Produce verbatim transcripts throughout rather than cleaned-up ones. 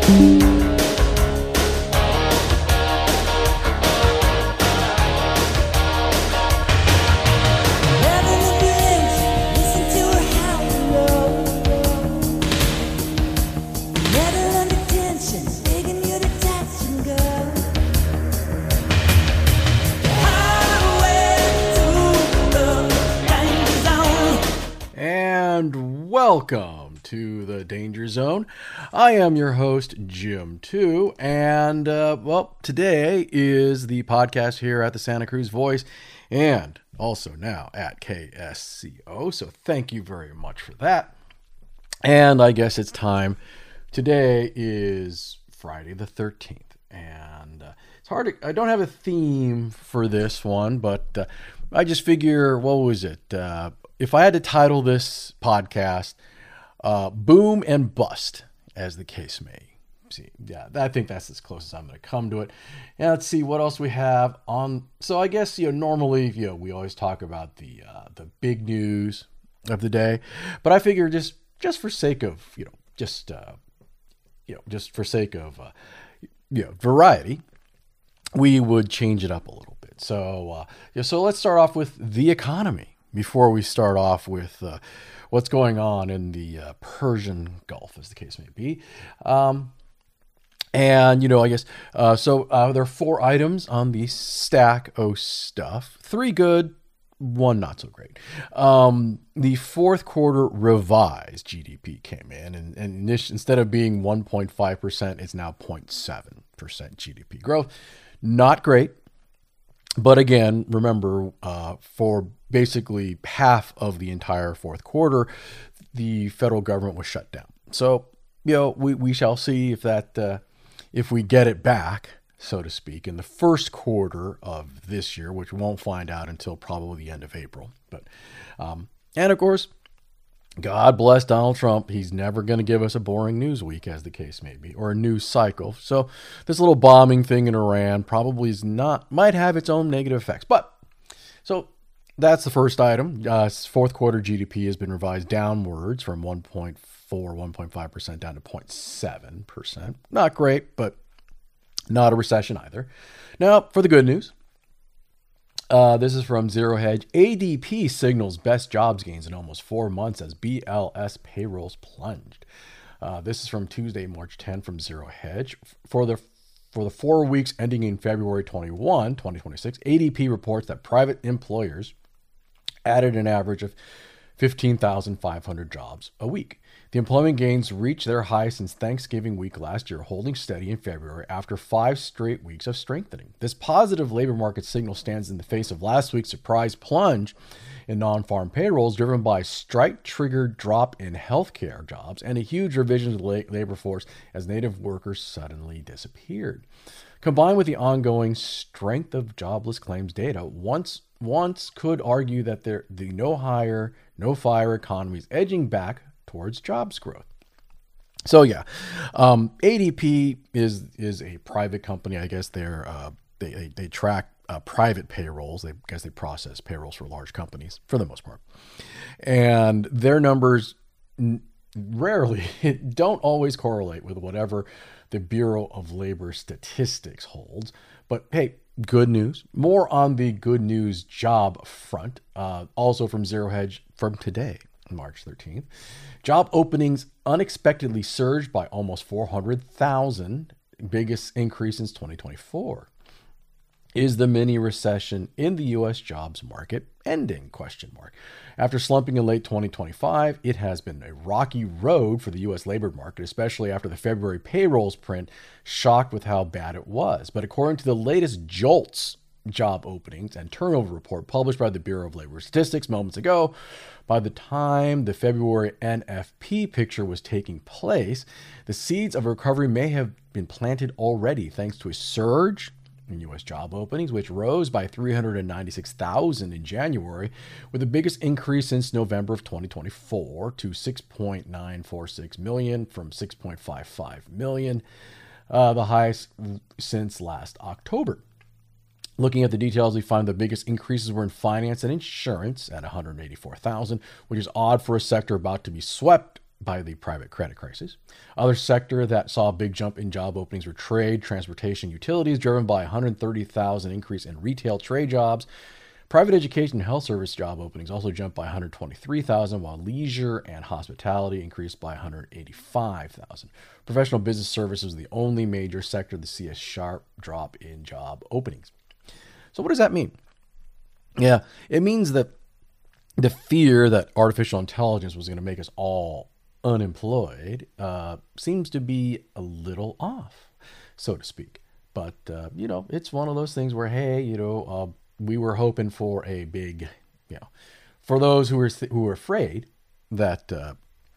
Welcome to the Danger Zone. I am your host, Jim two, and uh, well, today is the podcast here at the Santa Cruz Voice and also now at K S C O, so thank you very much for that. And I guess it's time. Today is Friday the thirteenth, and uh, it's hard to, I don't have a theme for this one, but uh, I just figure, what was it? Uh, if I had to title this podcast, uh, Boom and Bust, as the case may see. Yeah, I think that's as close as I'm going to come to it. And let's see what else we have on. So I guess, you know, normally, you know, we always talk about the uh, the big news of the day, but I figure just just for sake of, you know, just uh, you know, just for sake of uh, you know, variety, we would change it up a little bit. So uh, yeah, so let's start off with the economy before we start off with uh, what's going on in the uh, Persian Gulf, as the case may be. Um, and, you know, I guess, uh, so uh, there are four items on the stack of stuff. Three good, one not so great. Um, the fourth quarter revised G D P came in, and, and instead of being one point five percent, it's now zero point seven percent G D P growth. Not great. But again, remember, uh, for basically half of the entire fourth quarter, the federal government was shut down. So, you know, we, we shall see if that, uh, if we get it back, so to speak, in the first quarter of this year, which we won't find out until probably the end of April. But, um, and of course, God bless Donald Trump. He's never going to give us a boring news week, as the case may be, or a news cycle. So this little bombing thing in Iran probably is not, might have its own negative effects. But so that's the first item. Uh, fourth quarter G D P has been revised downwards from one point four, one point five percent down to zero point seven percent. Not great, but not a recession either. Now, for the good news. Uh, this is from Zero Hedge. A D P signals best jobs gains in almost four months as B L S payrolls plunged. Uh, this is from Tuesday, March tenth from Zero Hedge. For the for the four weeks ending in February twenty-first, twenty twenty-six, A D P reports that private employers added an average of fifteen thousand five hundred jobs a week. The employment gains reached their high since Thanksgiving week last year, holding steady in February after five straight weeks of strengthening. This positive labor market signal stands in the face of last week's surprise plunge in non-farm payrolls, driven by a strike-triggered drop in healthcare jobs and a huge revision to the labor force as native workers suddenly disappeared. Combined with the ongoing strength of jobless claims data, once once could argue that there, the no hire, no fire economy is edging back towards jobs growth. So yeah, um, A D P is is a private company. I guess they're uh, they, they they track uh, private payrolls. They I guess they process payrolls for large companies for the most part, and their numbers n- rarely don't always correlate with whatever the Bureau of Labor Statistics holds. But hey, good news. More on the good news job front. Uh, also from Zero Hedge from today, March thirteenth. Job openings unexpectedly surged by almost four hundred thousand, biggest increase since twenty twenty-four. Is the mini recession in the U S jobs market ending? Question mark. After slumping in late twenty twenty-five, it has been a rocky road for the U S labor market, especially after the February payrolls print shocked with how bad it was. But according to the latest JOLTS job openings and turnover report published by the Bureau of Labor Statistics moments ago, by the time the February N F P picture was taking place, the seeds of recovery may have been planted already thanks to a surge in U S job openings, which rose by three hundred ninety-six thousand in January, with the biggest increase since November of twenty twenty-four to six point nine four six million from six point five five million, uh, the highest since last October. Looking at the details, we find the biggest increases were in finance and insurance at one hundred eighty-four thousand, which is odd for a sector about to be swept by the private credit crisis. Other sector that saw a big jump in job openings were trade, transportation, utilities, driven by one hundred thirty thousand increase in retail trade jobs. Private education and health service job openings also jumped by one hundred twenty-three thousand, while leisure and hospitality increased by one hundred eighty-five thousand. Professional business services was the only major sector to see a sharp drop in job openings. So what does that mean? Yeah, it means that the fear that artificial intelligence was going to make us all unemployed uh, seems to be a little off, so to speak. But, uh, you know, it's one of those things where, hey, you know, uh, we were hoping for a big, you know, for those who were th- who were afraid that uh,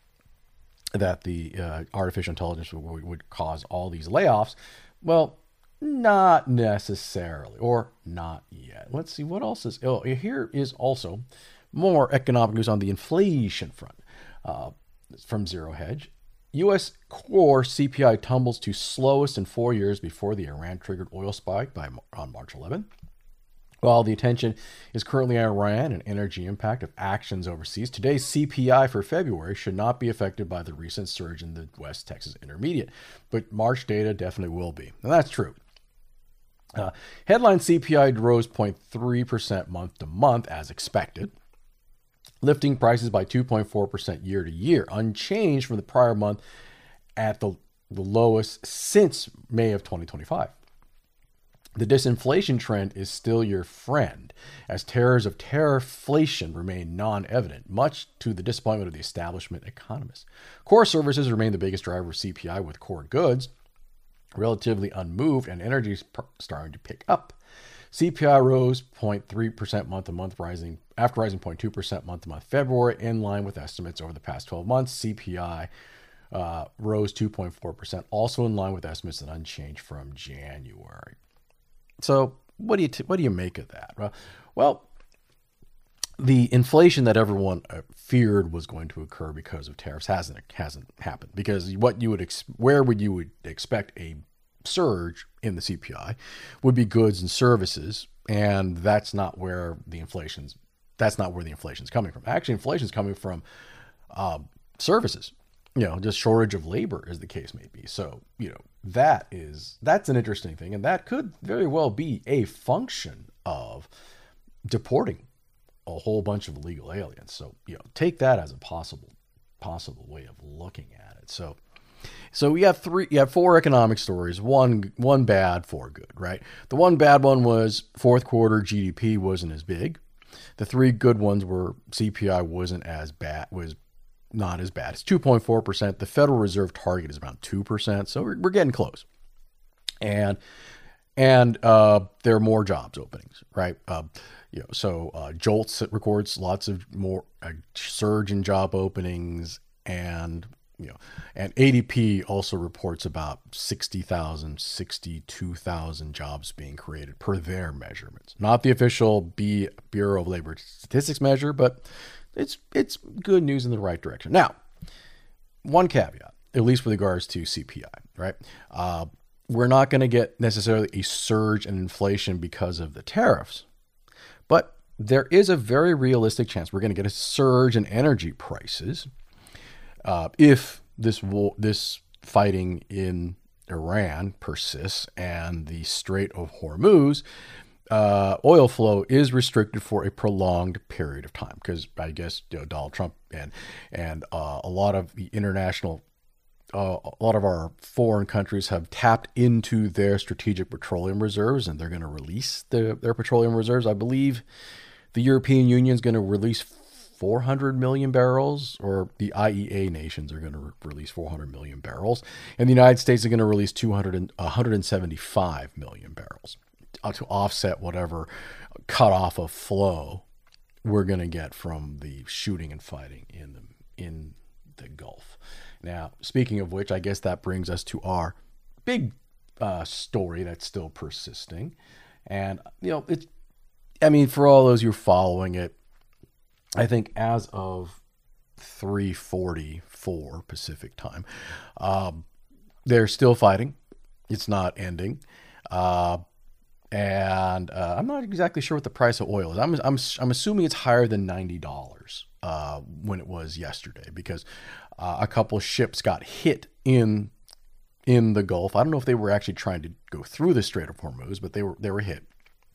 that the uh, artificial intelligence would, would cause all these layoffs. Well, not necessarily, or not yet. Let's see what else is. Oh, here is also more economic news on the inflation front uh, from Zero Hedge. U S core C P I tumbles to slowest in four years before the Iran-triggered oil spike by on March eleventh. While the attention is currently on Iran and energy impact of actions overseas, today's C P I for February should not be affected by the recent surge in the West Texas Intermediate, but March data definitely will be. And that's true. Uh, headline C P I rose zero point three percent month to month as expected, lifting prices by two point four percent year to year, unchanged from the prior month at the, the lowest since May of twenty twenty-five. The disinflation trend is still your friend, as terrors of tarifflation remain non-evident, much to the disappointment of the establishment economists. Core services remain the biggest driver of C P I, with core goods relatively unmoved and energy starting to pick up. C P I rose zero point three percent month to month, rising after rising zero point two percent month to month February, in line with estimates over the past twelve months. C P I uh, rose two point four percent, also in line with estimates and unchanged from January. So what do you t- what do you make of that? Well, well, the inflation that everyone feared was going to occur because of tariffs hasn't hasn't happened. Because what you would ex- where would you would expect a surge in the C P I would be goods and services, and that's not where the inflation's that's not where the inflation's coming from. Actually, inflation's coming from uh, services. You know, just shortage of labor, as the case may be. So, you know, that is, that's an interesting thing. And that could very well be a function of deporting a whole bunch of illegal aliens. So, you know, take that as a possible, possible way of looking at it. So, so we have three, you have four economic stories, one, one bad, four good, right? The one bad one was fourth quarter G D P wasn't as big. The three good ones were C P I wasn't as bad, was not as bad. It's two point four percent. The Federal Reserve target is about two percent. So we're, we're getting close. And, and, uh, there are more jobs openings, right? Uh, you know, so, uh, JOLTS records lots of more a surge in job openings, and, you know, and A D P also reports about sixty thousand, sixty-two thousand jobs being created per their measurements. Not the official B Bureau of Labor Statistics measure, but It's it's good news in the right direction. Now, one caveat, at least with regards to C P I, right? Uh, we're not going to get necessarily a surge in inflation because of the tariffs, but there is a very realistic chance we're going to get a surge in energy prices uh, if this war, this fighting in Iran persists and the Strait of Hormuz Uh, oil flow is restricted for a prolonged period of time, because I guess, you know, Donald Trump and and uh, a lot of the international, uh, a lot of our foreign countries have tapped into their strategic petroleum reserves, and they're going to release the, their petroleum reserves. I believe the European Union is going to release four hundred million barrels, or the I E A nations are going to re- release four hundred million barrels, and the United States are going to release two hundred and one hundred seventy-five million barrels. To offset whatever cutoff of flow we're going to get from the shooting and fighting in the in the Gulf. Now, speaking of which, I guess that brings us to our big uh, story that's still persisting. And, you know, it's, I mean, for all those who are following it, I think as of three forty-four Pacific time, um, they're still fighting. It's not ending. Uh, And uh, I'm not exactly sure what the price of oil is. I'm I'm I'm assuming it's higher than ninety dollars uh, when it was yesterday, because uh, a couple of ships got hit in in the Gulf. I don't know if they were actually trying to go through the Strait of Hormuz, but they were they were hit.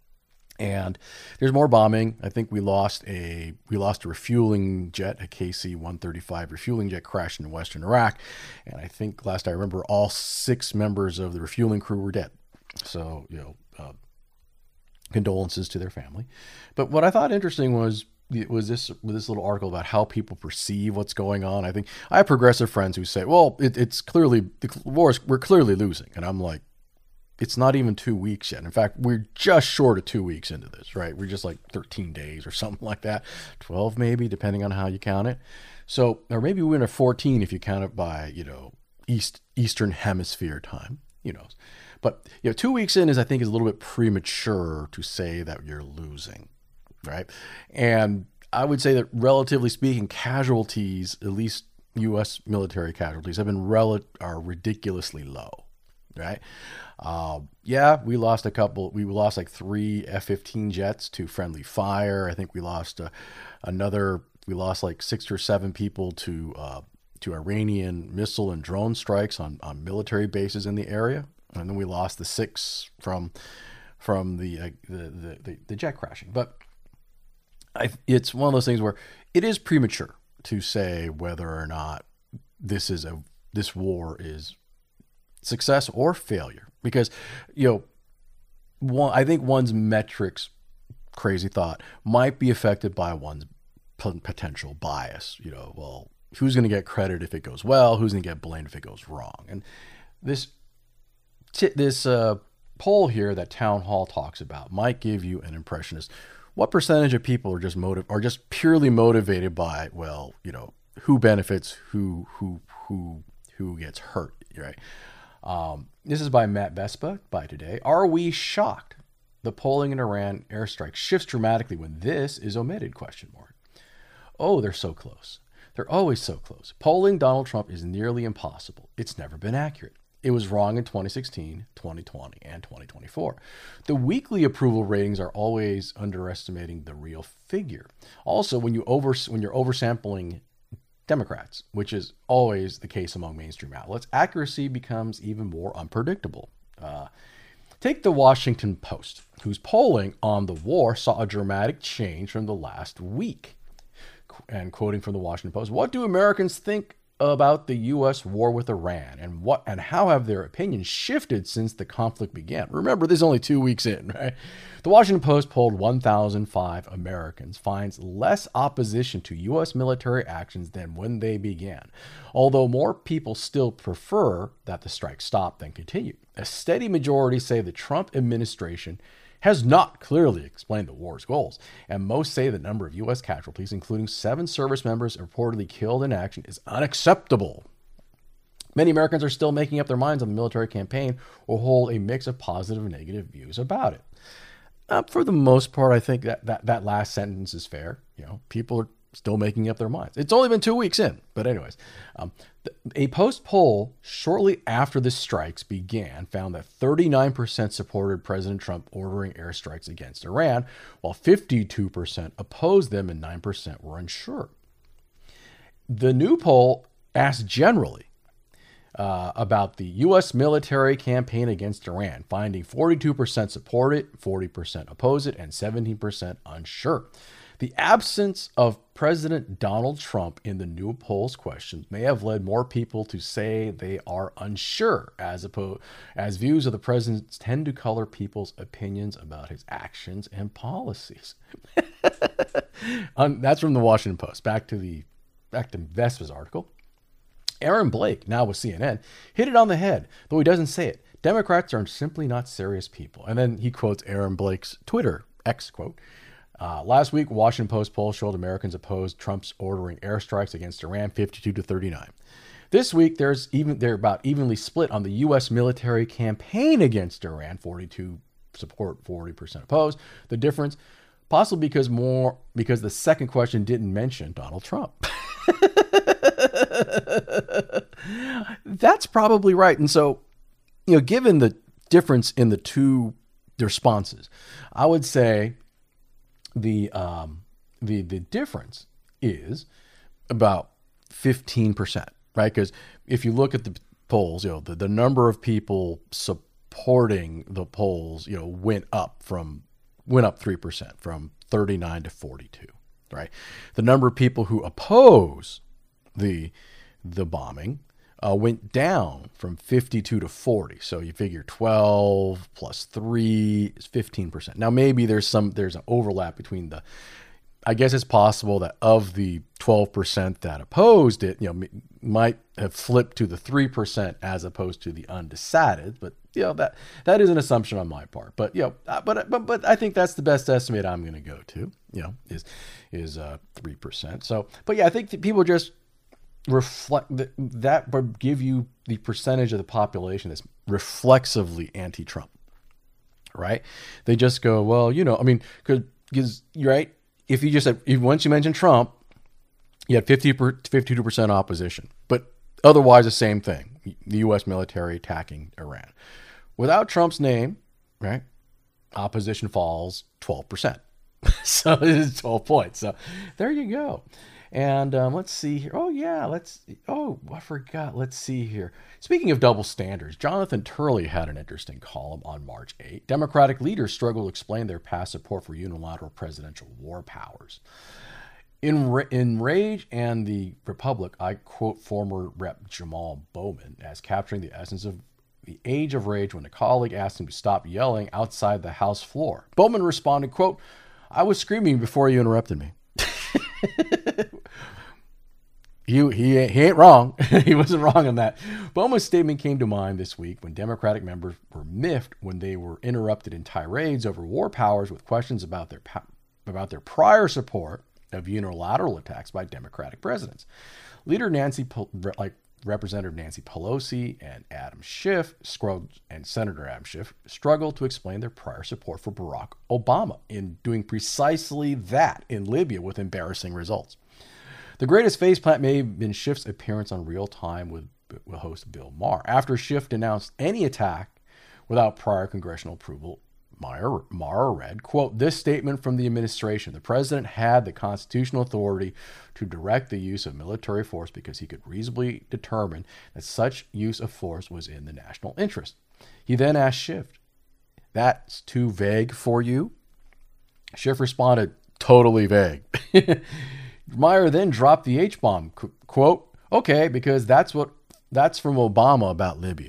And there's more bombing. I think we lost a we lost a refueling jet, a K C one thirty-five refueling jet crashed in western Iraq. And I think last I remember, all six members of the refueling crew were dead. So, you know, uh, condolences to their family. But what I thought interesting was was this this little article about how people perceive what's going on. I think I have progressive friends who say, well, it, it's clearly the war is, we're clearly losing. And I'm like, it's not even two weeks yet. In fact, we're just short of two weeks into this, right? We're just like thirteen days or something like that. twelve maybe, depending on how you count it. So, or maybe we're in a fourteen if you count it by, you know, East Eastern Hemisphere time, you know. But, you know, two weeks in is, I think, is a little bit premature to say that you're losing, right? And I would say that, relatively speaking, casualties, at least U S military casualties, have been rel- are ridiculously low, right? Uh, yeah, we lost a couple. We lost like three F fifteen jets to friendly fire. I think we lost uh, another. We lost like six or seven people to uh, to Iranian missile and drone strikes on, on military bases in the area, and then we lost the six from from the uh, the, the, the the jet crashing. But I, it's one of those things where it is premature to say whether or not this is a this war is success or failure, because, you know, one, I think one's metrics, crazy thought, might be affected by one's p- potential bias. You know, well, who's going to get credit if it goes well? Who's going to get blamed if it goes wrong? And this t- this uh, poll here that Town Hall talks about might give you an impression as what percentage of people are just motiv- are just purely motivated by, well, you know, who benefits, who who who who gets hurt, right? Um, this is by Matt Vespa, by Today. Are we shocked? The polling in Iran airstrike shifts dramatically when this is omitted, question mark. Oh, they're so close. They're always so close. Polling Donald Trump is nearly impossible. It's never been accurate. It was wrong in twenty sixteen, twenty twenty, and twenty twenty-four. The weekly approval ratings are always underestimating the real figure. Also, when you over when you're oversampling Democrats, which is always the case among mainstream outlets, accuracy becomes even more unpredictable. Uh, take the Washington Post, whose polling on the war saw a dramatic change from the last week. And quoting from the Washington Post, what do Americans think about the U S war with Iran, and what and how have their opinions shifted since the conflict began? Remember, this is only two weeks in, right? The Washington Post polled one thousand five Americans, finds less opposition to U S military actions than when they began, although more people still prefer that the strike stop than continue. A steady majority say the Trump administration has not clearly explained the war's goals, and most say the number of U S casualties, including seven service members reportedly killed in action, is unacceptable. Many Americans are still making up their minds on the military campaign or hold a mix of positive and negative views about it. Uh, for the most part, I think that, that that last sentence is fair. You know, people are still making up their minds. It's only been two weeks in, but anyways, um, the, a Post poll shortly after the strikes began found that thirty-nine percent supported President Trump ordering airstrikes against Iran, while fifty-two percent opposed them and nine percent were unsure. The new poll asked generally uh, about the U S military campaign against Iran, finding forty-two percent support it, forty percent oppose it, and seventeen percent unsure. The absence of President Donald Trump in the new poll's questions may have led more people to say they are unsure, as opposed as views of the president tend to color people's opinions about his actions and policies. um, that's from the Washington Post. Back to the back to Vespa's article. Aaron Blake, now with C N N, hit it on the head, though he doesn't say it. Democrats are simply not serious people. And then he quotes Aaron Blake's Twitter X quote. Uh, last week, Washington Post poll showed Americans opposed Trump's ordering airstrikes against Iran fifty-two to thirty-nine. This week, there's even they're about evenly split on the U S military campaign against Iran, forty-two support, forty percent opposed. The difference, possibly because more because the second question didn't mention Donald Trump. That's probably right. And so, you know, given the difference in the two responses, I would say the um, the the difference is about fifteen percent, right? Because if you look at the polls, you know, the, the number of people supporting the polls, you know, went up from, went up three percent from thirty-nine to forty-two, right? The number of people who oppose the, the bombing uh, went down from fifty-two to forty. So you figure twelve plus three is fifteen percent. Now, maybe there's some, there's an overlap between the, I guess it's possible that of the twelve percent that opposed it, you know, m- might have flipped to the three percent as opposed to the undecided. But, you know, that, that is an assumption on my part. But, you know, uh, but, but, but I think that's the best estimate I'm going to go to, you know, is, is uh, three percent. So, but yeah, I think that people just reflect that, that would give you the percentage of the population that's reflexively anti-Trump, right? They just go, well, you know, I mean, because you're right. If you just said, if once you mentioned Trump, you had fifty, fifty-two percent opposition, but otherwise the same thing, the U S military attacking Iran. Without Trump's name, right, opposition falls twelve percent. So it's twelve points. So there you go. And um, let's see here. Oh, yeah, let's, oh, I forgot. Let's see here. Speaking of double standards, Jonathan Turley had an interesting column on March eighth. Democratic leaders struggle to explain their past support for unilateral presidential war powers. In, in Rage and the Republic, I quote former Representative Jamal Bowman as capturing the essence of the age of rage when a colleague asked him to stop yelling outside the House floor. Bowman responded, quote, "I was screaming before you interrupted me." he, he, he ain't wrong. He wasn't wrong on that. Bowman's statement came to mind this week when Democratic members were miffed when they were interrupted in tirades over war powers with questions about their about their prior support of unilateral attacks by Democratic presidents. Leader Nancy, like Representative Nancy Pelosi and Adam Schiff, and Senator Adam Schiff, struggled to explain their prior support for Barack Obama in doing precisely that in Libya with embarrassing results. The greatest faceplant may have been Schiff's appearance on Real Time with, with host Bill Maher. After Schiff denounced any attack without prior congressional approval, Maher, Maher read, quote, "This statement from the administration, the president had the constitutional authority to direct the use of military force because he could reasonably determine that such use of force was in the national interest." He then asked Schiff, "That's too vague for you?" Schiff responded, "Totally vague." Maher then dropped the H-bomb, quote, "Okay, because that's what that's from Obama about Libya."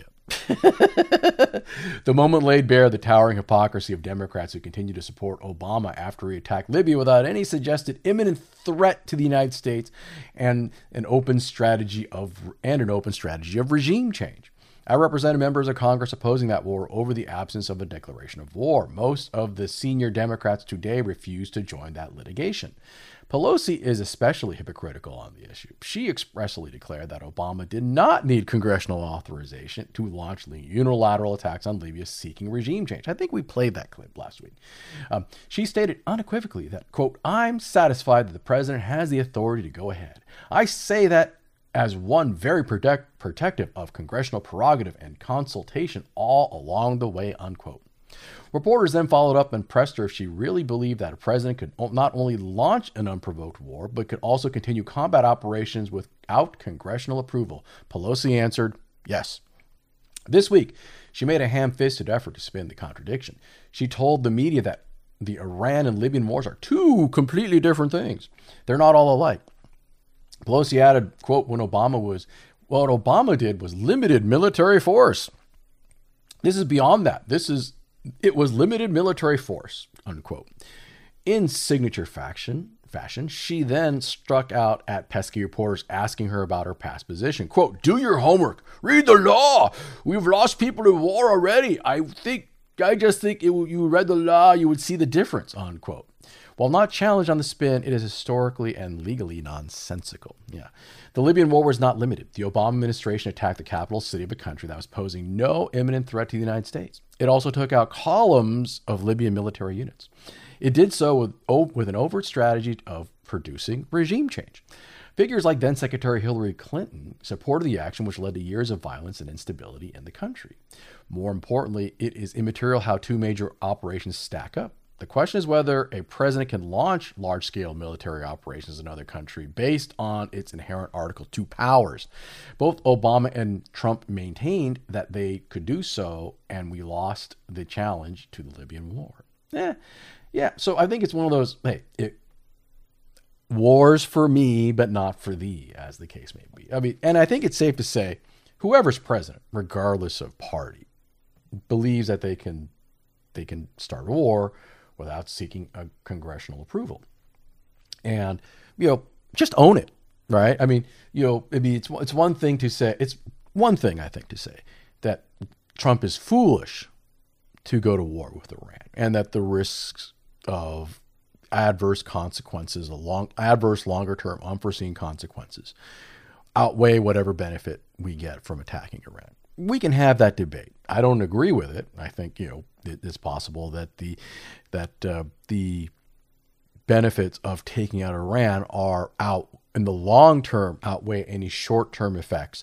The moment laid bare the towering hypocrisy of Democrats who continue to support Obama after he attacked Libya without any suggested imminent threat to the United States and an open strategy of and an open strategy of regime change. I represented members of Congress opposing that war over the absence of a declaration of war. Most of the senior Democrats today refuse to join that litigation. Pelosi is especially hypocritical on the issue. She expressly declared that Obama did not need congressional authorization to launch unilateral attacks on Libya seeking regime change. I think we played that clip last week. Um, she stated unequivocally that, quote, "I'm satisfied that the president has the authority to go ahead. I say that as one very protect, protective of congressional prerogative and consultation all along the way," unquote. Reporters then followed up and pressed her if she really believed that a president could not only launch an unprovoked war, but could also continue combat operations without congressional approval. Pelosi answered, yes. This week, she made a ham-fisted effort to spin the contradiction. She told the media that the Iran and Libyan wars are two completely different things. They're not all alike. Pelosi added, quote, when Obama was, well, what Obama did was limited military force. This is beyond that. This is, it was limited military force, unquote. In signature fashion, fashion, she then struck out at pesky reporters asking her about her past position. Quote, "Do your homework. Read the law. We've lost people to war already. I think, I just think it, you read the law, you would see the difference," unquote. While not challenged on the spin, it is historically and legally nonsensical. Yeah. The Libyan war was not limited. The Obama administration attacked the capital city of a country that was posing no imminent threat to the United States. It also took out columns of Libyan military units. It did so with, with an overt strategy of producing regime change. Figures like then Secretary Hillary Clinton supported the action, which led to years of violence and instability in the country. More importantly, it is immaterial how two major operations stack up. The question is whether a president can launch large-scale military operations in another country based on its inherent Article two powers. Both Obama and Trump maintained that they could do so, and we lost the challenge to the Libyan war. Yeah, yeah. So I think it's one of those, hey, it, wars for me, but not for thee, as the case may be. I mean, and I think it's safe to say whoever's president, regardless of party, believes that they can they can start a war without seeking a congressional approval. And, you know, just own it, right? I mean, you know, I mean, it's, it's one thing to say, it's one thing, I think, to say that Trump is foolish to go to war with Iran and that the risks of adverse consequences, long, adverse longer-term unforeseen consequences outweigh whatever benefit we get from attacking Iran. We can have that debate. I don't agree with it. I think, you know, it, it's possible that the that uh, the benefits of taking out Iran are out in the long term outweigh any short term effects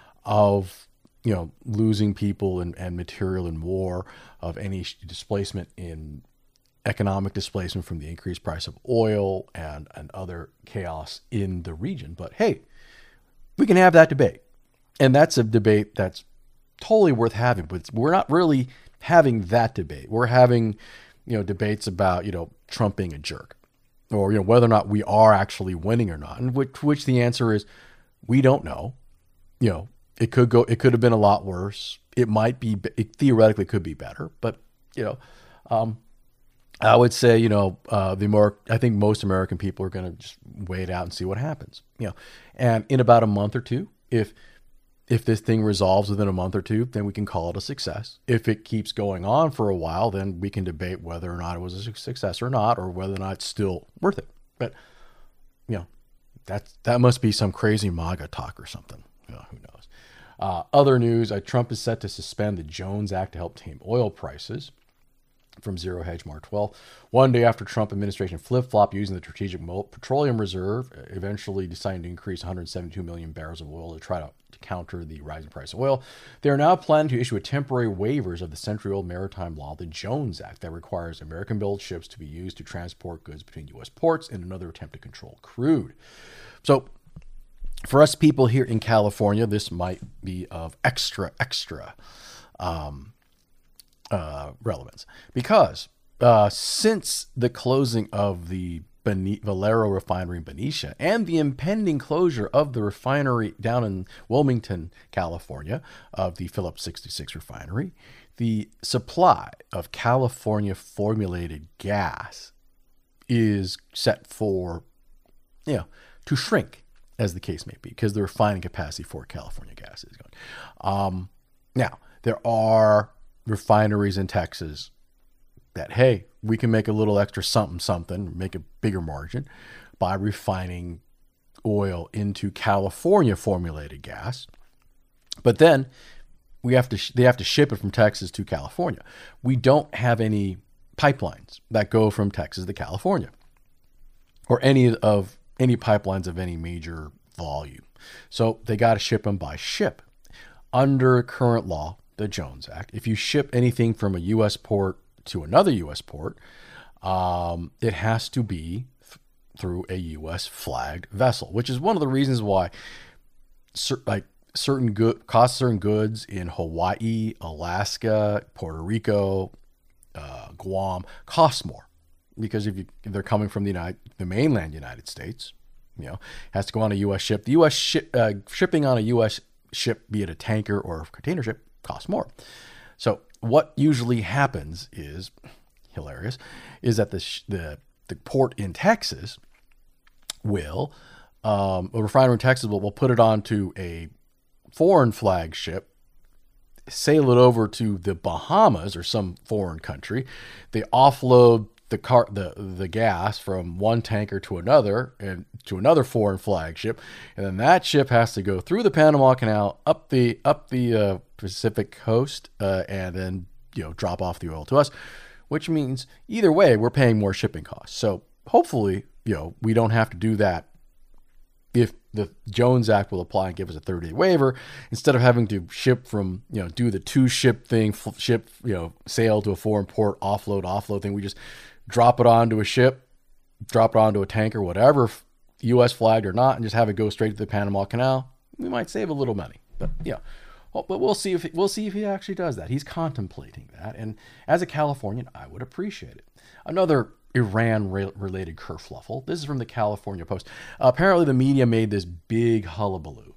of, you know, losing people and, and material in war, of any displacement in economic displacement from the increased price of oil and, and other chaos in the region. But hey, we can have that debate. And that's a debate that's totally worth having, but we're not really having that debate. We're having, you know, debates about, you know, Trump being a jerk, or, you know, whether or not we are actually winning or not. And which, which the answer is, we don't know. You know, it could go, it could have been a lot worse. It might be, it theoretically could be better, but, you know, um, I would say, you know, uh, the more, I think most American people are going to just wait out and see what happens, you know, and in about a month or two, if, If this thing resolves within a month or two, then we can call it a success. If it keeps going on for a while, then we can debate whether or not it was a success or not, or whether or not it's still worth it. But, you know, that's, that must be some crazy MAGA talk or something. You know, who knows? Uh, other news, uh, Trump is set to suspend the Jones Act to help tame oil prices. From Zero Hedge, March twelfth. One day after Trump administration flip-flopped using the Strategic Petroleum Reserve, eventually deciding to increase one hundred seventy-two million barrels of oil to try to, to counter the rising price of oil, they are now planning to issue a temporary waivers of the century-old maritime law, the Jones Act, that requires American-built ships to be used to transport goods between U S ports in another attempt to control crude. So, for us people here in California, this might be of extra, extra um, Uh, relevance, because uh, since the closing of the Bene- Valero refinery in Benicia and the impending closure of the refinery down in Wilmington, California, of the Phillips sixty-six refinery, the supply of California formulated gas is set for, you know, to shrink, as the case may be, because the refining capacity for California gas is going. Um, now, there are refineries in Texas that, hey, we can make a little extra something, something, make a bigger margin by refining oil into California formulated gas. But then we have to, sh- they have to ship it from Texas to California. We don't have any pipelines that go from Texas to California, or any of any pipelines of any major volume. So they got to ship them by ship. Under current law, the Jones Act, if you ship anything from a U S port to another U S port, um, it has to be th- through a U S flagged vessel, which is one of the reasons why cer- like certain good cost certain goods in Hawaii, Alaska, Puerto Rico, uh, Guam cost more, because if, you, if they're coming from the United, the mainland United States, you know, it has to go on a U S ship. The U S ship, uh, shipping on a U S ship, be it a tanker or a container ship, costs more. So what usually happens is, hilarious, is that the the, the port in Texas will, um, a refinery in Texas will, will put it onto a foreign flag ship, sail it over to the Bahamas or some foreign country. They offload the car, the the gas from one tanker to another and to another foreign flagship, and then that ship has to go through the Panama Canal, up the up the uh, Pacific coast, uh, and then, you know, drop off the oil to us, which means either way we're paying more shipping costs. So hopefully, you know, we don't have to do that if the Jones Act will apply and give us a thirty-day waiver, instead of having to ship from, you know, do the two ship thing, ship, you know, sail to a foreign port, offload, offload thing. We just drop it onto a ship, drop it onto a tanker, whatever, U S flagged or not, and just have it go straight to the Panama Canal, we might save a little money. But yeah, well, but we'll see if we'll see if he actually does that. He's contemplating that, and as a Californian, I would appreciate it. Another Iran-related kerfluffle. This is from the California Post. Uh, apparently, the media made this big hullabaloo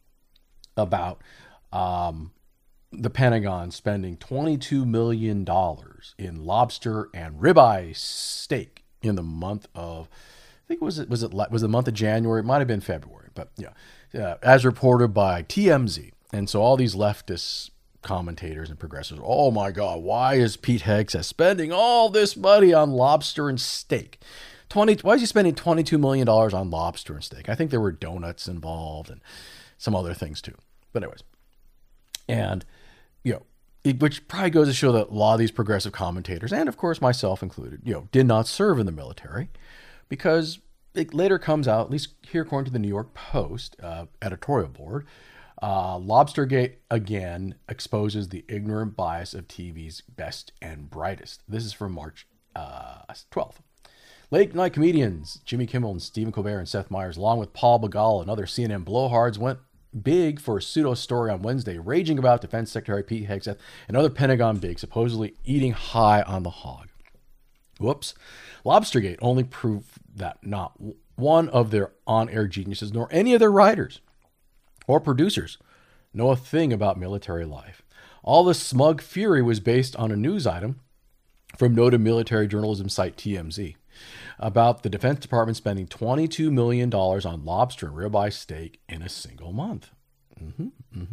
about um, the Pentagon spending twenty-two million dollars in lobster and ribeye steak in the month of, I think was it was it was the month of January? It might have been February, but yeah, uh, as reported by T M Z. And so all these leftist commentators and progressives, oh my God, why is Pete Hegseth spending all this money on lobster and steak? twenty Why is he spending twenty-two million dollars on lobster and steak? I think there were donuts involved and some other things too. But anyways, and you know, it, which probably goes to show that a lot of these progressive commentators, and of course myself included, you know, did not serve in the military, because it later comes out, at least here according to the New York Post uh, editorial board, Uh, Lobstergate again exposes the ignorant bias of T V's best and brightest. This is from March uh, twelfth. Late night comedians Jimmy Kimmel and Stephen Colbert and Seth Meyers, along with Paul Begala and other C N N blowhards, went big for a pseudo story on Wednesday, raging about Defense Secretary Pete Hegseth and other Pentagon bigs supposedly eating high on the hog. Whoops. Lobstergate only proved that not one of their on-air geniuses nor any of their writers or producers know a thing about military life. All the smug fury was based on a news item from noted military journalism site T M Z about the Defense Department spending twenty-two million dollars on lobster and ribeye steak in a single month. Mm-hmm, mm-hmm.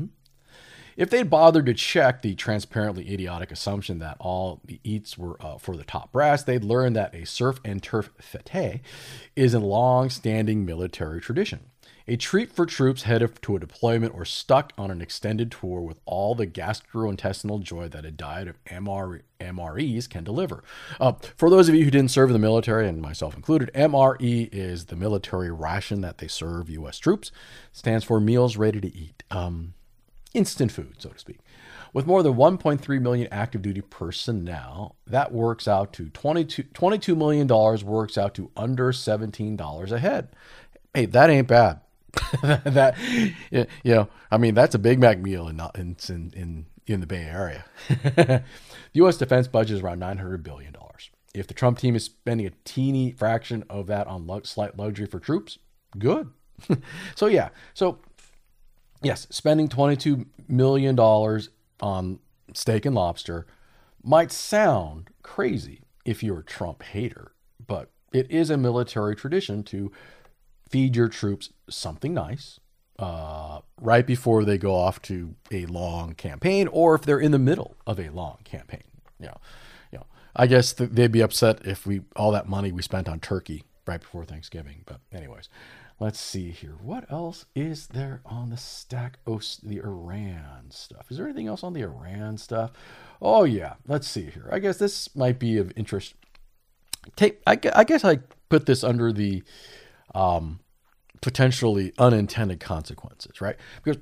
If they'd bothered to check the transparently idiotic assumption that all the eats were uh, for the top brass, they'd learn that a surf and turf fete is a long-standing military tradition. A treat for troops headed to a deployment or stuck on an extended tour with all the gastrointestinal joy that a diet of M R, M R Es can deliver. Uh, for those of you who didn't serve in the military, and myself included, M R E is the military ration that they serve U S troops. It stands for Meals Ready to Eat. Um, instant food, so to speak. With more than one point three million active duty personnel, that works out to twenty-two, twenty-two million dollars works out to under seventeen dollars a head. Hey, that ain't bad. that you know, I mean, that's a Big Mac meal in in in in the Bay Area. The U S defense budget is around nine hundred billion dollars. If the Trump team is spending a teeny fraction of that on lu- slight luxury for troops, good. So yeah, so yes, spending twenty-two million dollars on steak and lobster might sound crazy if you're a Trump hater, but it is a military tradition to feed your troops something nice uh, right before they go off to a long campaign, or if they're in the middle of a long campaign. You know, you know, I guess th- they'd be upset if we all that money we spent on turkey right before Thanksgiving. But anyways, let's see here. What else is there on the stack? Oh, the Iran stuff. Is there anything else on the Iran stuff? Oh yeah, let's see here. I guess this might be of interest. Take, I, I guess I put this under the Um, potentially unintended consequences, right? Because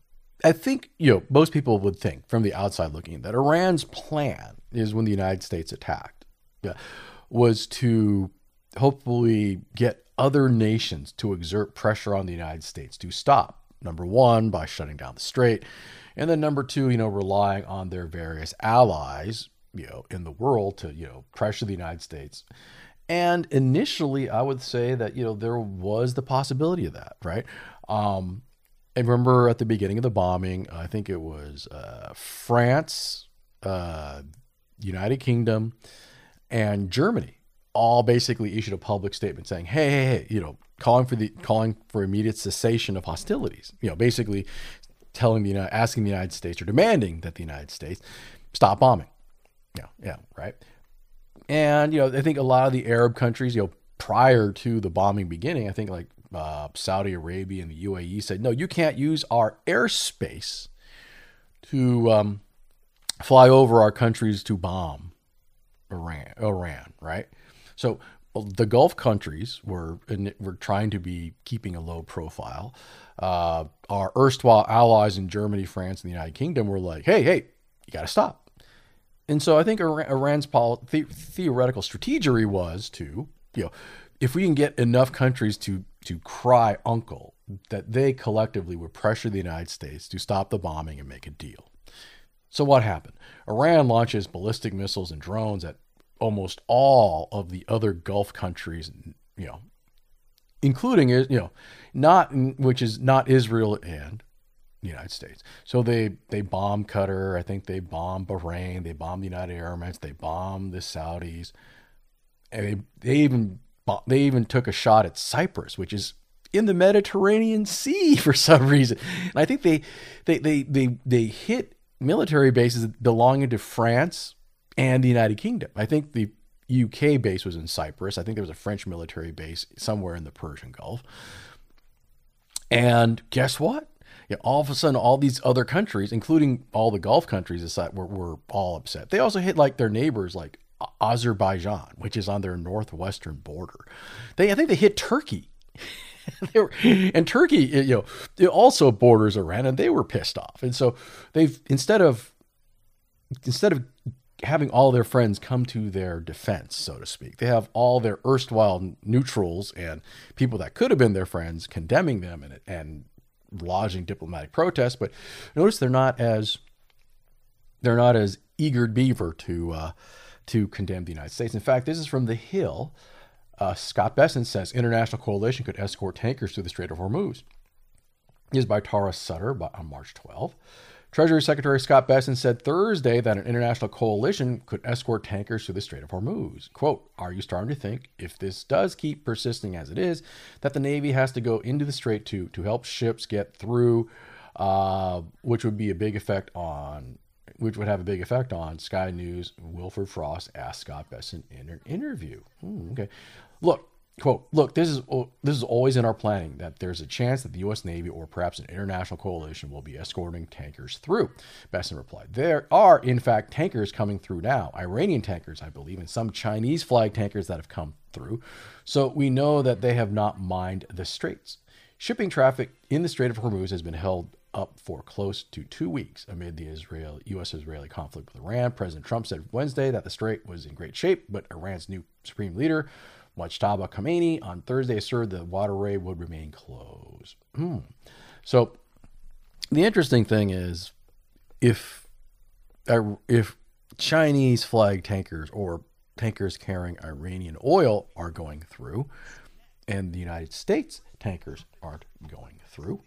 I think, you know, most people would think from the outside looking in that Iran's plan is, when the United States attacked, yeah, was to hopefully get other nations to exert pressure on the United States to stop. Number one, by shutting down the strait. And then number two, you know, relying on their various allies, you know, in the world to, you know, pressure the United States. And initially, I would say that, you know, there was the possibility of that, right? Um, I remember at the beginning of the bombing, I think it was uh, France, uh, United Kingdom, and Germany all basically issued a public statement saying, hey, hey, hey, you know, calling for the calling for immediate cessation of hostilities. You know, basically telling the United, asking the United States, or demanding that the United States stop bombing. Yeah, yeah, right. And, you know, I think a lot of the Arab countries, you know, prior to the bombing beginning, I think like uh, Saudi Arabia and the U A E said, no, you can't use our airspace to um, fly over our countries to bomb Iran, Iran, right? So the Gulf countries were were trying to be keeping a low profile. Uh, our erstwhile allies in Germany, France, and the United Kingdom were like, hey, hey, you got to stop. And so I think Iran's pol- the- theoretical strategy was to, you know, if we can get enough countries to to cry uncle, that they collectively would pressure the United States to stop the bombing and make a deal. So what happened? Iran launches ballistic missiles and drones at almost all of the other Gulf countries, you know, including, you know, not, which is not Israel and the United States. So they, they bombed Qatar. I think they bombed Bahrain. They bombed the United Arab Emirates. They bombed the Saudis. And they, they even, they even took a shot at Cyprus, which is in the Mediterranean Sea for some reason. And I think they, they, they, they, they hit military bases belonging to France and the United Kingdom. I think the U K base was in Cyprus. I think there was a French military base somewhere in the Persian Gulf. And guess what? Yeah, all of a sudden, all these other countries, including all the Gulf countries, were, were all upset. They also hit like their neighbors, like Azerbaijan, which is on their northwestern border. They, I think they hit Turkey. They were, and Turkey, you know, it also borders Iran, and they were pissed off. And so they've instead of instead of having all their friends come to their defense, so to speak, they have all their erstwhile neutrals and people that could have been their friends condemning them and and lodging diplomatic protests. But notice they're not as they're not as eager beaver to uh, to condemn the United States. In fact, this is from The Hill. Uh, Scott Bessent says international coalition could escort tankers through the Strait of Hormuz. This is by Tara Sutter on March twelfth. Treasury Secretary Scott Bessent said Thursday that an international coalition could escort tankers through the Strait of Hormuz. Quote, are you starting to think, if this does keep persisting as it is, that the Navy has to go into the Strait to, to help ships get through, uh, which would be a big effect on, which would have a big effect on Sky News. Wilford Frost asked Scott Bessent in an interview. Hmm, okay. Look, quote, look, this is this is always in our planning that there's a chance that the U S Navy or perhaps an international coalition will be escorting tankers through. Bessent replied, there are, in fact, tankers coming through now, Iranian tankers, I believe, and some Chinese flag tankers that have come through. So we know that they have not mined the straits. Shipping traffic in the Strait of Hormuz has been held up for close to two weeks amid the Israel U S-Israeli conflict with Iran. President Trump said Wednesday that the strait was in great shape, but Iran's new supreme leader, Mojtaba Khamenei, on Thursday asserted the waterway would remain closed. Hmm. So the interesting thing is, if uh, if Chinese flag tankers or tankers carrying Iranian oil are going through, and the United States tankers aren't going through,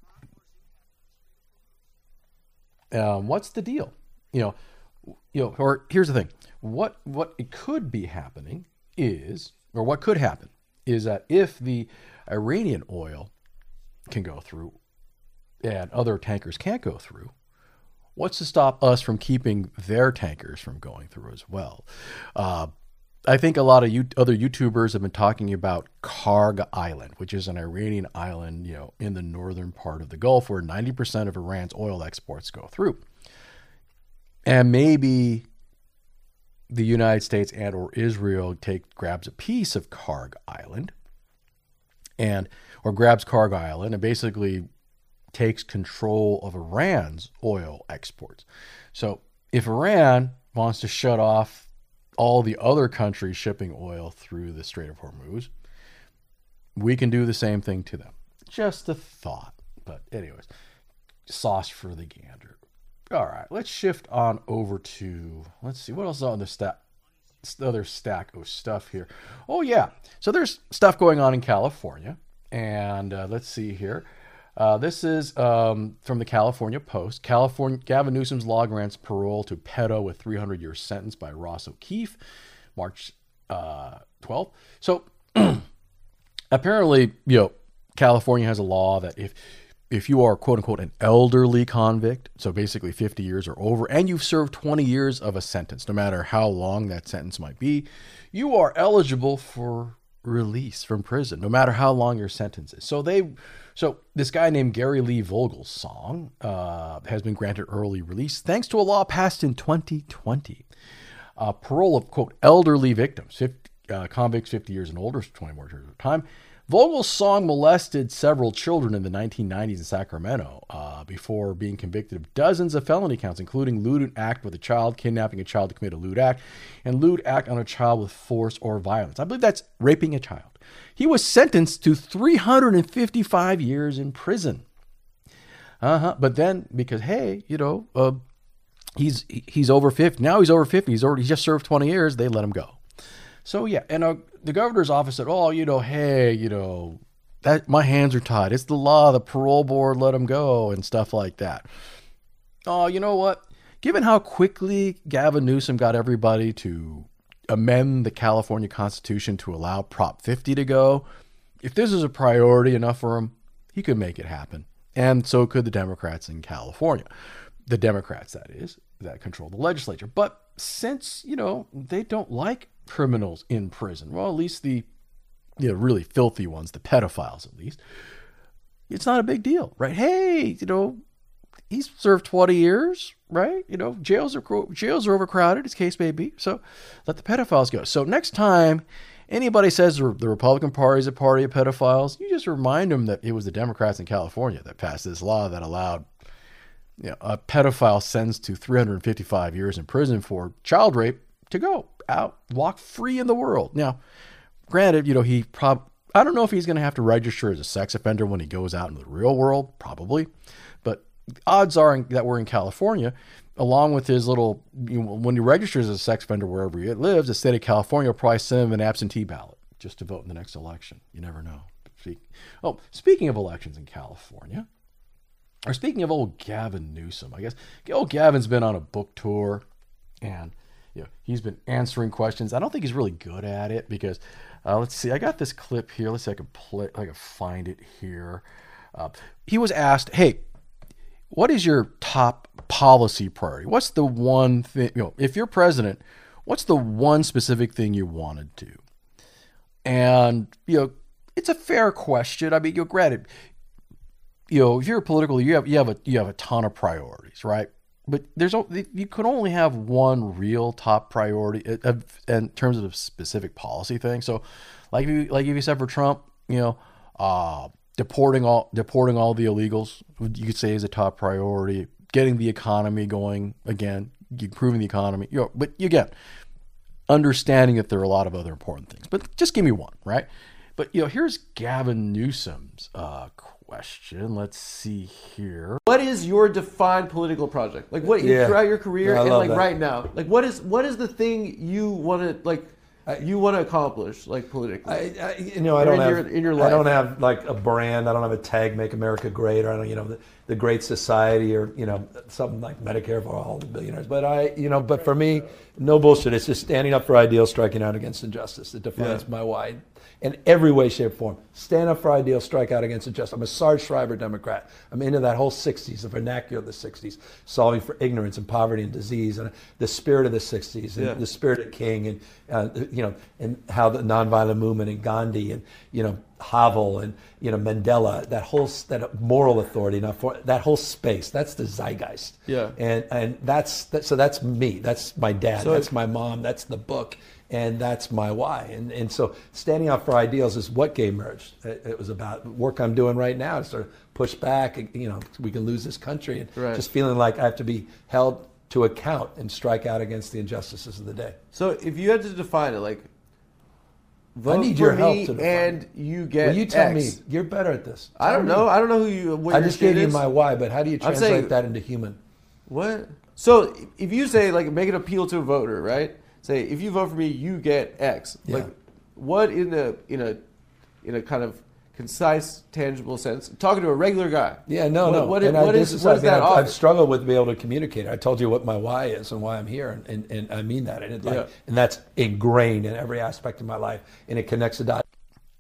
um, what's the deal? You know, you know. Or here's the thing: what what it could be happening is. Or what could happen is that if the Iranian oil can go through and other tankers can't go through, what's to stop us from keeping their tankers from going through as well? Uh, I think a lot of you, other YouTubers have been talking about Karg Island, which is an Iranian island, you know, in the northern part of the Gulf where ninety percent of Iran's oil exports go through. And maybe the United States and or Israel take grabs a piece of Karg Island and or grabs Karg Island and basically takes control of Iran's oil exports. So if Iran wants to shut off all the other countries shipping oil through the Strait of Hormuz, we can do the same thing to them. Just a thought. But anyways, sauce for the gander. All right, let's shift on over to, let's see, what else is on the stack, other stack of stuff here. Oh, yeah. So there's stuff going on in California. And uh, let's see here. Uh, this is um, from the California Post. California Gavin Newsom's law grants parole to pedo with three hundred year sentence by Ross O'Keefe, March uh, twelfth. So apparently, you know, California has a law that if If you are, quote unquote, an elderly convict, so basically fifty years or over, and you've served twenty years of a sentence, no matter how long that sentence might be, you are eligible for release from prison, no matter how long your sentence is. So they, so this guy named Gary Lee Vogelsong uh, has been granted early release thanks to a law passed in twenty twenty. Uh, parole of, quote, elderly victims, fifty, uh, convicts fifty years and older, twenty more years of time, Vogel's song molested several children in the nineteen nineties in Sacramento uh, before being convicted of dozens of felony counts, including lewd act with a child, kidnapping a child to commit a lewd act, and lewd act on a child with force or violence. I believe that's raping a child. He was sentenced to three hundred fifty-five years in prison. Uh-huh. But then, because, hey, you know, uh, he's he's over fifty. Now he's over fifty. He's already he just served twenty years. They let him go. So, yeah, and uh, the governor's office said, oh, you know, hey, you know, that my hands are tied. It's the law. The parole board let him go and stuff like that. Oh, you know what? Given how quickly Gavin Newsom got everybody to amend the California Constitution to allow Prop fifty to go, if this is a priority enough for him, he could make it happen. And so could the Democrats in California. The Democrats, that is, that control the legislature. But since, you know, they don't like criminals in prison, well, at least the, you know, really filthy ones, the pedophiles at least, it's not a big deal, right? Hey, you know, he's served twenty years, right? You know, jails are jails are overcrowded, as case may be. So let the pedophiles go. So next time anybody says the Republican Party is a party of pedophiles, you just remind them that it was the Democrats in California that passed this law that allowed, you know, a pedophile sentenced to three hundred fifty-five years in prison for child rape to go out, walk free in the world. Now, granted, you know, he prob I don't know if he's going to have to register as a sex offender when he goes out into the real world, probably. But odds are that we're in California, along with his little, you know, when he registers as a sex offender wherever he lives, the state of California will probably send him an absentee ballot just to vote in the next election. You never know. Oh, speaking of elections in California, or speaking of old Gavin Newsom, I guess old Gavin's been on a book tour, and you know, he's been answering questions. I don't think he's really good at it because, uh, let's see, I got this clip here. Let's see if I can play, I can find it here. Uh, he was asked, hey, what is your top policy priority? What's the one thing, you know, if you're president, what's the one specific thing you want to do? And, you know, it's a fair question. I mean, you know, granted, you know, if you're political, you have, you have a, you have a ton of priorities, right? But there's, you could only have one real top priority in terms of a specific policy thing. So like, if you, like if you said for Trump, you know, uh, Deporting all deporting all the illegals, you could say is a top priority. Getting the economy going again, improving the economy. You know, but again, understanding that there are a lot of other important things. But just give me one, right? But you know, here's Gavin Newsom's uh, question. Let's see here. What is your defined political project? Like what yeah. throughout your career yeah, and like that. right now? Like what is what is the thing you want to like? I, you want to accomplish like politically? I, I, you know, I don't in have. Your, in your life. I don't have like a brand. I don't have a tag, "Make America Great," or I don't, you know, the, the Great Society, or you know, something like Medicare for all the billionaires. But I, you know, but for me, no bullshit. It's just standing up for ideals, striking out against injustice. It defines yeah. my why. In every way, shape, form. Stand up for ideals, strike out against injustice. I'm a Sarge Shriver Democrat. I'm into that whole sixties, the vernacular of the sixties, solving for ignorance and poverty and disease, and the spirit of the sixties, and yeah. the spirit of King, and uh, you know, and how the nonviolent movement, and Gandhi, and you know, Havel, and you know, Mandela, that whole that moral authority, now for that whole space. That's the zeitgeist. Yeah. And and that's that, so that's me. That's my dad. So that's my mom. That's the book. And that's my why. And and so standing up for ideals is what Gay Merged. It, it was about work I'm doing right now to sort of push back, you know, we can lose this country. And right. just feeling like I have to be held to account and strike out against the injustices of the day. So if you had to define it, like, vote I need for your help me to define and it. you get Well, you tell X. me. You're better at this. I don't Tell know. me. I don't know who you. What I your just gave shit you is. my why, but how do you I'm translate saying- that into human? What? So if you say like make an appeal to a voter, right? Say if you vote for me, you get X. Yeah. Like, what in a in a in a kind of concise, tangible sense? Talking to a regular guy. Yeah, no, what, no. What, and what I, is, is, what I is mean, that I've, offer? I've struggled with being able to communicate. I told you what my why is and why I'm here, and, and, and I mean that. And, it, like, Yeah. and that's ingrained in every aspect of my life, and it connects the dots.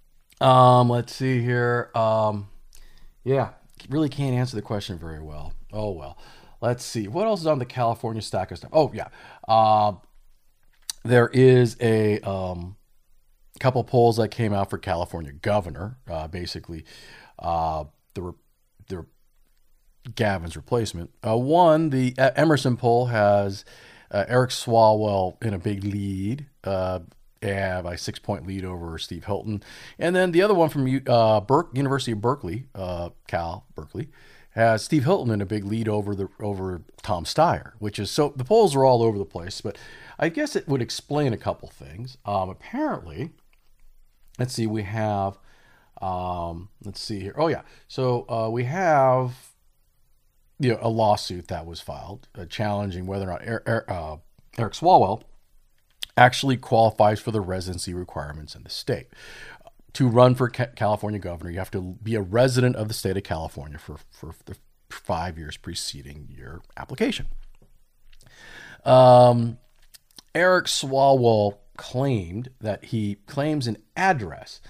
Um, let's see here. Um, yeah, really can't answer the question very well. Oh, well. Let's see. What else is on the California stack of stuff? Oh, yeah. Uh, there is a um, couple polls that came out for California governor. Uh, basically, uh, the re- the Gavin's replacement. Uh, one, the uh, Emerson poll has uh, Eric Swalwell in a big lead, uh, uh, by six point lead over Steve Hilton. And then the other one from uh, Berk, University of Berkeley, uh, Cal Berkeley, has Steve Hilton in a big lead over the over Tom Steyer, which is so the polls are all over the place. But I guess it would explain a couple things. Um, apparently, let's see, we have, um, let's see here. Oh yeah, so uh, we have you know, a lawsuit that was filed uh, challenging whether or not er, er, uh, Eric Swalwell actually qualifies for the residency requirements in the state. To run for ca- California governor, you have to be a resident of the state of California for, for the five years preceding your application. Um, Eric Swalwell claimed that he claims an address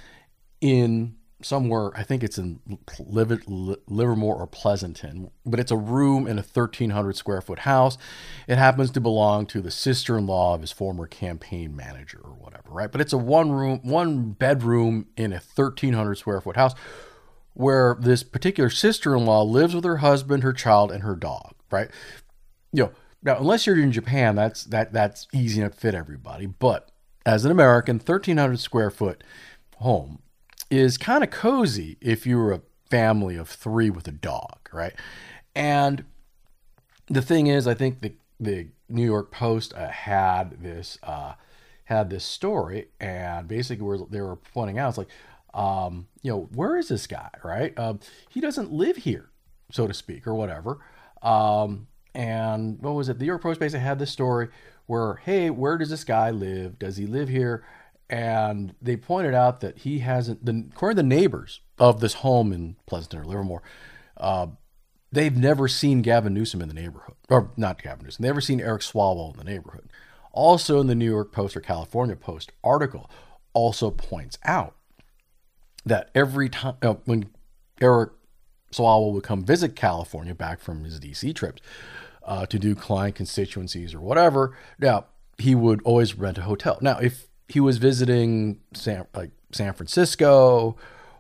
in somewhere, I think it's in Livermore or Pleasanton, but it's a room in a thirteen hundred square foot house. It happens to belong to the sister-in-law of his former campaign manager or whatever, right? But it's a one room, one bedroom in a thirteen hundred square foot house where this particular sister-in-law lives with her husband, her child, and her dog, right? You know, now, unless you're in Japan, that's, that, that's easy enough to fit everybody. But as an American, thirteen hundred square foot home is kind of cozy if you were a family of three with a dog, right? And the thing is, I think the the New York Post uh, had this uh, had this story, and basically where they were pointing out, it's like, um, you know, where is this guy, right? Um, he doesn't live here, so to speak, or whatever. Um, and what was it? The New York Post basically had this story where, hey, where does this guy live? Does he live here? And they pointed out that he hasn't, the, according to the neighbors of this home in Pleasanton or Livermore, uh, they've never seen Gavin Newsom in the neighborhood. Or not Gavin Newsom, they've never seen Eric Swalwell in the neighborhood. Also in the New York Post or California Post article also points out that every time, uh, when Eric Swalwell would come visit California back from his D C trips uh, to do client constituencies or whatever, now he would always rent a hotel. Now, if he was visiting San, like San Francisco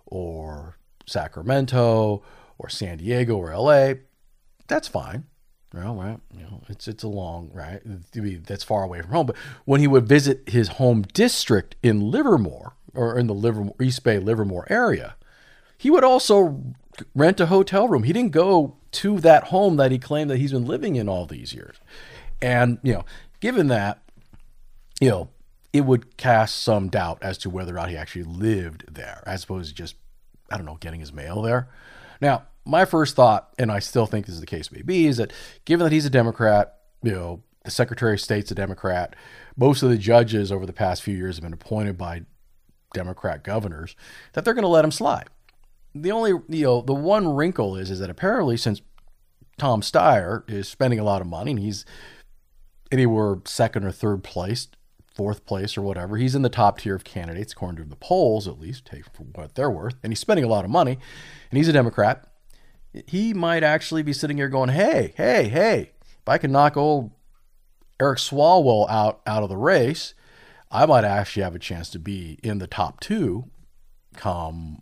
or Sacramento or San Diego or L A, that's fine. Well, right, you know, it's it's a long, right? That's far away from home. But when he would visit his home district in Livermore or in the Livermore, East Bay Livermore area, he would also rent a hotel room. He didn't go to that home that he claimed that he's been living in all these years. And, you know, given that, you know, it would cast some doubt as to whether or not he actually lived there, as opposed to just, I don't know, getting his mail there. Now, my first thought, and I still think this is the case may be, is that given that he's a Democrat, you know, the Secretary of State's a Democrat, most of the judges over the past few years have been appointed by Democrat governors, that they're going to let him slide. The only, you know, the one wrinkle is, is that apparently since Tom Steyer is spending a lot of money and he's anywhere second or third place, fourth place or whatever, he's in the top tier of candidates, according to the polls, at least, take for what they're worth, and he's spending a lot of money, and he's a Democrat, he might actually be sitting here going, hey, hey, hey, if I can knock old Eric Swalwell out, out of the race, I might actually have a chance to be in the top two come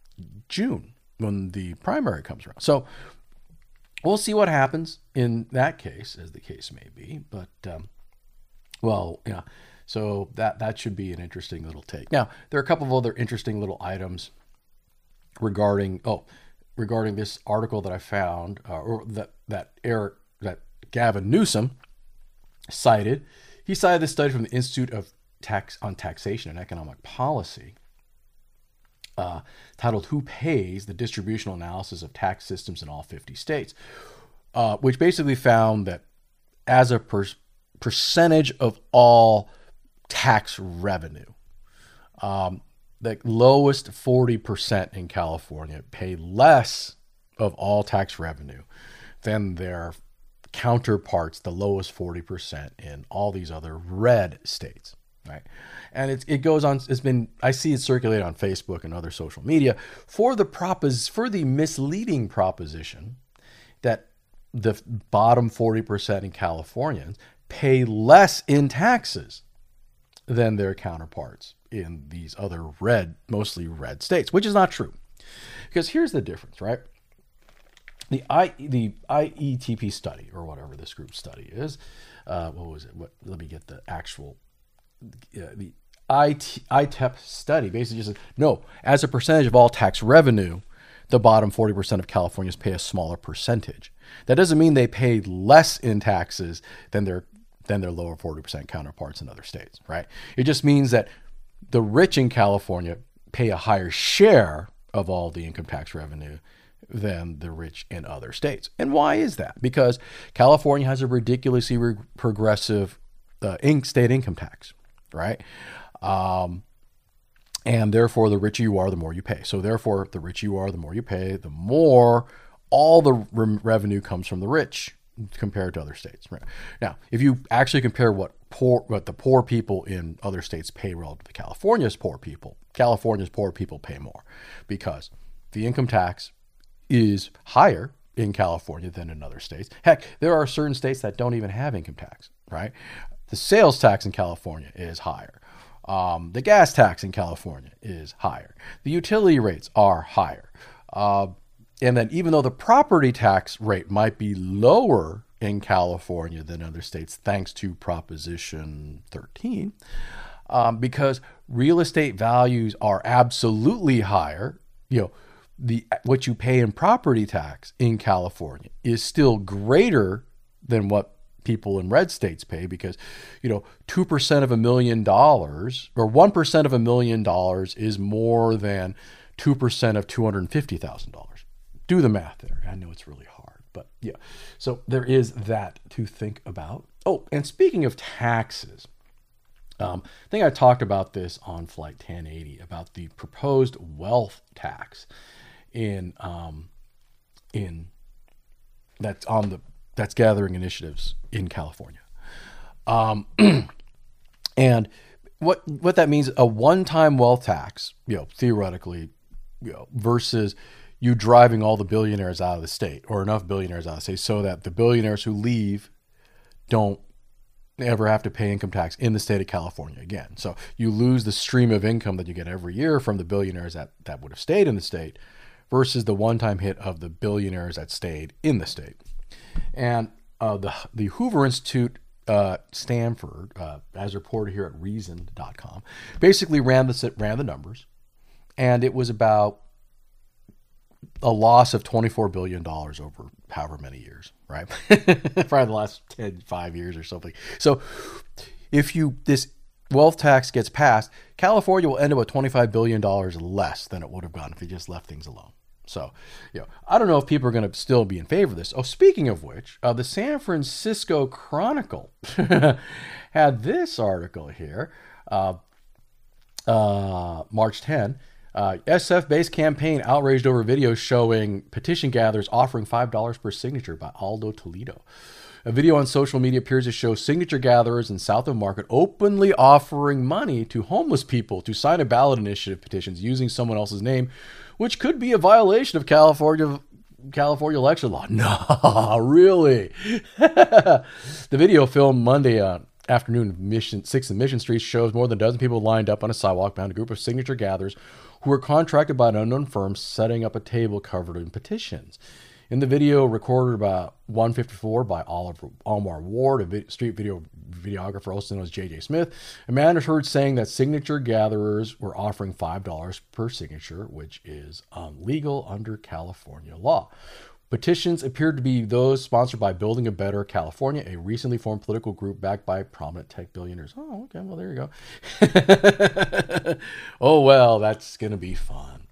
June when the primary comes around. So we'll see what happens in that case, as the case may be. But, um, well, yeah, so that, that should be an interesting little take. Now, there are a couple of other interesting little items regarding, oh, regarding this article that I found, uh, or that, that Eric, that Gavin Newsom cited. He cited this study from the Institute of Tax on Taxation and Economic Policy, uh, titled "Who Pays: The Distributional Analysis of Tax Systems in All fifty States," uh, which basically found that as a per- percentage of all tax revenue, um, the lowest forty percent in California pay less of all tax revenue than their counterparts, the lowest forty percent in all these other red states, right? And it, it goes on, it's been, I see it circulate on Facebook and other social media for the propos, for the misleading proposition that the bottom forty percent in Californians pay less in taxes than their counterparts in these other red, mostly red states, which is not true. Because here's the difference, right? The I the I E T P study, or whatever this group study is, uh, what was it? What? Let me get the actual. Uh, the I T E P study basically just says, no, as a percentage of all tax revenue, the bottom forty percent of Californians pay a smaller percentage. That doesn't mean they pay less in taxes than their than their lower forty percent counterparts in other states, right? It just means that the rich in California pay a higher share of all the income tax revenue than the rich in other states. And why is that? Because California has a ridiculously re- progressive uh, in- state income tax, right? Um, and therefore, the richer you are, the more you pay. So therefore, the richer you are, the more you pay, the more all the re- revenue comes from the rich compared to other states. Right? Now, if you actually compare what poor, what the poor people in other states pay relative to California's poor people, California's poor people pay more because the income tax is higher in California than in other states. Heck, there are certain states that don't even have income tax, right? The sales tax in California is higher. Um, the gas tax in California is higher. The utility rates are higher. Uh, and then even though the property tax rate might be lower in California than other states, thanks to Proposition thirteen, um, because real estate values are absolutely higher, you know, the what you pay in property tax in California is still greater than what people in red states pay because, you know, two percent of a million dollars or one percent of a million dollars is more than two percent of two hundred fifty thousand dollars. Do the math there. I know it's really hard, but yeah. So there is that to think about. Oh, and speaking of taxes, um, I think I talked about this on Flight ten eighty about the proposed wealth tax in um, in that's on the that's gathering initiatives in California. Um, and what what that means, a one-time wealth tax, you know, theoretically, you know, versus you driving all the billionaires out of the state or enough billionaires out of the state so that the billionaires who leave don't ever have to pay income tax in the state of California again. So you lose the stream of income that you get every year from the billionaires that, that would have stayed in the state versus the one-time hit of the billionaires that stayed in the state. And uh, the the Hoover Institute, uh, Stanford, uh, as reported here at reason dot com, basically ran the ran the numbers, and it was about a loss of twenty-four billion dollars over however many years, right? Probably the last ten, five years or something. So if you this wealth tax gets passed, California will end up with twenty-five billion dollars less than it would have gone if you just left things alone. So, you know, I don't know if people are going to still be in favor of this. Oh, speaking of which, uh, the San Francisco Chronicle had this article here, uh, uh, March tenth. Uh, S F-based campaign outraged over video showing petition gatherers offering five dollars per signature by Aldo Toledo. A video on social media appears to show signature gatherers in South of Market openly offering money to homeless people to sign a ballot initiative petitions using someone else's name, which could be a violation of California California election law. No, really? The video filmed Monday uh, afternoon, Mission sixth and Mission Street, shows more than a dozen people lined up on a sidewalk behind a group of signature gatherers who were contracted by an unknown firm setting up a table covered in petitions. In the video recorded about one fifty-four by Oliver Omar Ward, a vid- street video videographer also known as J J Smith, a man is heard saying that signature gatherers were offering five dollars per signature, which is illegal under California law. Petitions appeared to be those sponsored by Building a Better California, a recently formed political group backed by prominent tech billionaires. Oh, okay, well, there you go. Oh, well, that's going to be fun.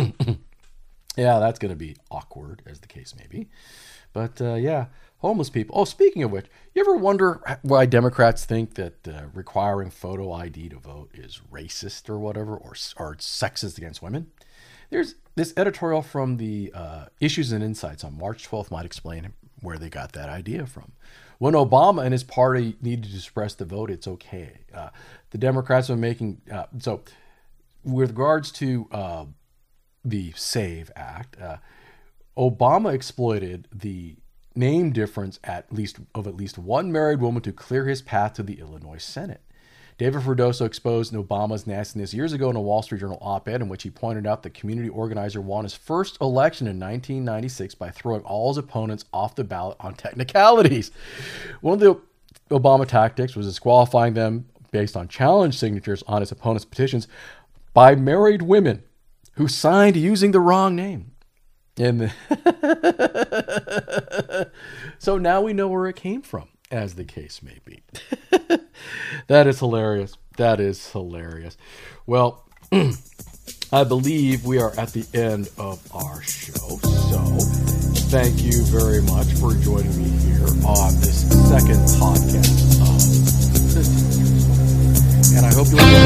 Yeah, that's going to be awkward, as the case may be. But uh, yeah, homeless people. Oh, speaking of which, you ever wonder why Democrats think that uh, requiring photo I D to vote is racist or whatever, or, or sexist against women? There's this editorial from the uh, Issues and Insights on March twelfth might explain where they got that idea from. When Obama and his party needed to suppress the vote, it's okay. Uh, the Democrats are making... Uh, so with regards to... Uh, the SAVE Act, uh, Obama exploited the name difference at least of at least one married woman to clear his path to the Illinois Senate. David Freddoso exposed Obama's nastiness years ago in a Wall Street Journal op-ed in which he pointed out the community organizer won his first election in nineteen ninety-six by throwing all his opponents off the ballot on technicalities. One of the Obama tactics was disqualifying them based on challenge signatures on his opponent's petitions by married women who signed using the wrong name. And the so now we know where it came from, as the case may be. That is hilarious. That is hilarious. Well, I believe we are at the end of our show. So thank you very much for joining me here on this second podcast of the Dangers Zone. And I hope you enjoy